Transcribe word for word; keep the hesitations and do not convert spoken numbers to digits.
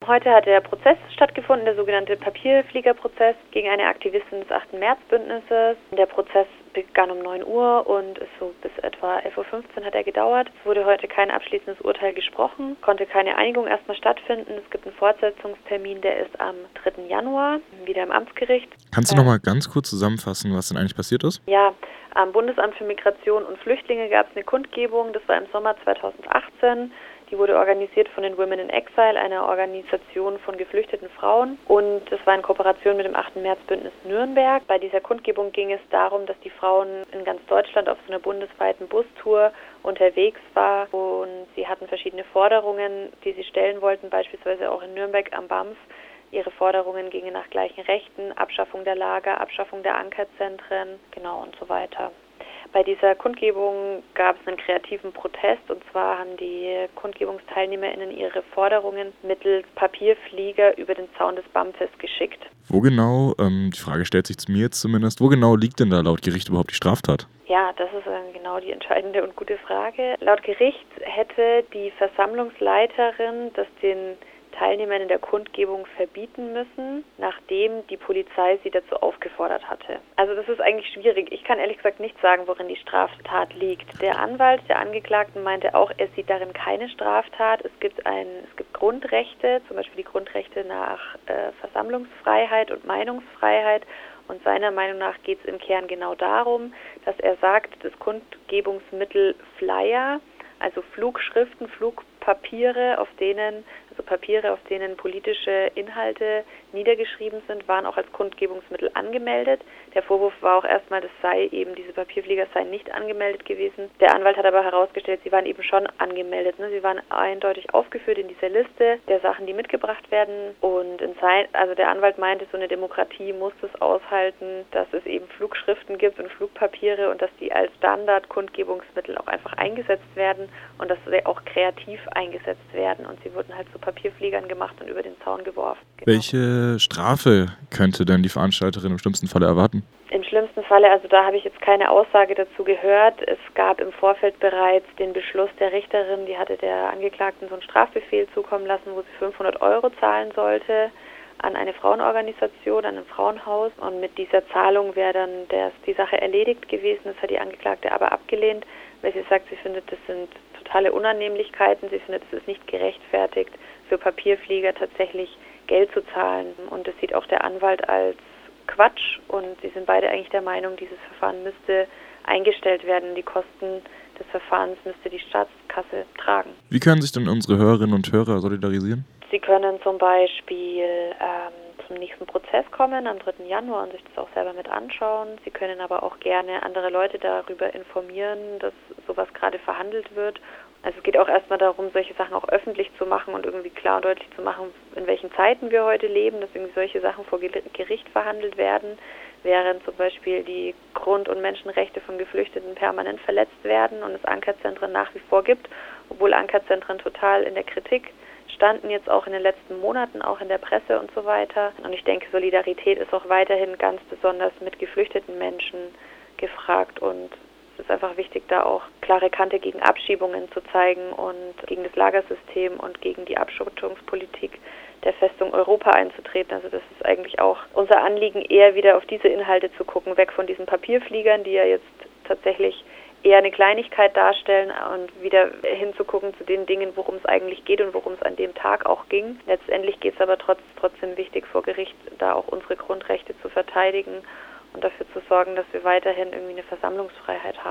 Heute hat der Prozess stattgefunden, der sogenannte Papierfliegerprozess gegen eine Aktivistin des achten März-Bündnisses. Der Prozess begann um neun Uhr und ist so bis etwa elf Uhr fünfzehn hat er gedauert. Es wurde heute kein abschließendes Urteil gesprochen, konnte keine Einigung erstmal stattfinden. Es gibt einen Fortsetzungstermin, der ist am dritten Januar, wieder im Amtsgericht. Kannst du noch mal ganz kurz zusammenfassen, was denn eigentlich passiert ist? Ja, am Bundesamt für Migration und Flüchtlinge gab es eine Kundgebung, das war im Sommer zweitausendachtzehn. Die wurde organisiert von den Women in Exile, einer Organisation von geflüchteten Frauen. Und das war in Kooperation mit dem achten März-Bündnis Nürnberg. Bei dieser Kundgebung ging es darum, dass die Frauen in ganz Deutschland auf so einer bundesweiten Bustour unterwegs waren. Und sie hatten verschiedene Forderungen, die sie stellen wollten, beispielsweise auch in Nürnberg am B A M F. Ihre Forderungen gingen nach gleichen Rechten, Abschaffung der Lager, Abschaffung der Ankerzentren, genau und so weiter. Bei dieser Kundgebung gab es einen kreativen Protest, und zwar haben die KundgebungsteilnehmerInnen ihre Forderungen mittels Papierflieger über den Zaun des B A M Fs geschickt. Wo genau, ähm, die Frage stellt sich zu mir jetzt zumindest, wo genau liegt denn da laut Gericht überhaupt die Straftat? Ja, das ist äh, genau die entscheidende und gute Frage. Laut Gericht hätte die Versammlungsleiterin das den Teilnehmern in der Kundgebung verbieten müssen, nachdem die Polizei sie dazu aufgefordert hatte. Also das ist eigentlich schwierig. Ich kann ehrlich gesagt nicht sagen, worin die Straftat liegt. Der Anwalt der Angeklagten meinte auch, er sieht darin keine Straftat. Es gibt ein, es gibt Grundrechte, zum Beispiel die Grundrechte nach äh, Versammlungsfreiheit und Meinungsfreiheit. Und seiner Meinung nach geht es im Kern genau darum, dass er sagt, das Kundgebungsmittel Flyer, also Flugschriften, Flugpapiere, auf denen, also Papiere, auf denen politische Inhalte niedergeschrieben sind, waren auch als Kundgebungsmittel angemeldet. Der Vorwurf war auch erstmal, das sei eben, diese Papierflieger seien nicht angemeldet gewesen. Der Anwalt hat aber herausgestellt, sie waren eben schon angemeldet. Ne? Sie waren eindeutig aufgeführt in dieser Liste der Sachen, die mitgebracht werden. Und in Zeit, also der Anwalt meinte, so eine Demokratie muss es aushalten, dass es eben Flugschriften gibt und Flugpapiere und dass die als Standard-Kundgebungsmittel auch einfach eingesetzt werden und dass sie auch kreativ eingesetzt werden. Und sie wurden halt zu Papierfliegern gemacht und über den Zaun geworfen. Genau. Welche Strafe könnte denn die Veranstalterin im schlimmsten Falle erwarten? Im schlimmsten Falle, also da habe ich jetzt keine Aussage dazu gehört. Es gab im Vorfeld bereits den Beschluss der Richterin, die hatte der Angeklagten so einen Strafbefehl zukommen lassen, wo sie fünfhundert Euro zahlen sollte an eine Frauenorganisation, an ein Frauenhaus. Und mit dieser Zahlung wäre dann der, die Sache erledigt gewesen. Das hat die Angeklagte aber abgelehnt, weil sie sagt, sie findet, das sind totale Unannehmlichkeiten. Sie findet, es ist nicht gerechtfertigt, für Papierflieger tatsächlich Geld zu zahlen. Und das sieht auch der Anwalt als Quatsch. Und sie sind beide eigentlich der Meinung, dieses Verfahren müsste eingestellt werden. Die Kosten des Verfahrens müsste die Staatskasse tragen. Wie können sich denn unsere Hörerinnen und Hörer solidarisieren? Sie können zum Beispiel ähm, zum nächsten Prozess kommen am dritten Januar und sich das auch selber mit anschauen. Sie können aber auch gerne andere Leute darüber informieren, dass sowas gerade verhandelt wird. Also es geht auch erstmal darum, solche Sachen auch öffentlich zu machen und irgendwie klar und deutlich zu machen, in welchen Zeiten wir heute leben, dass irgendwie solche Sachen vor Gericht verhandelt werden, während zum Beispiel die Grund- und Menschenrechte von Geflüchteten permanent verletzt werden und es Ankerzentren nach wie vor gibt, obwohl Ankerzentren total in der Kritik standen, jetzt auch in den letzten Monaten, auch in der Presse und so weiter. Und ich denke, Solidarität ist auch weiterhin ganz besonders mit geflüchteten Menschen gefragt und es ist einfach wichtig, da auch klare Kante gegen Abschiebungen zu zeigen und gegen das Lagersystem und gegen die Abschottungspolitik der Festung Europa einzutreten. Also das ist eigentlich auch unser Anliegen, eher wieder auf diese Inhalte zu gucken, weg von diesen Papierfliegern, die ja jetzt tatsächlich eher eine Kleinigkeit darstellen und wieder hinzugucken zu den Dingen, worum es eigentlich geht und worum es an dem Tag auch ging. Letztendlich geht es aber trotz, trotzdem wichtig, vor Gericht da auch unsere Grundrechte zu verteidigen und dafür zu sorgen, dass wir weiterhin irgendwie eine Versammlungsfreiheit haben.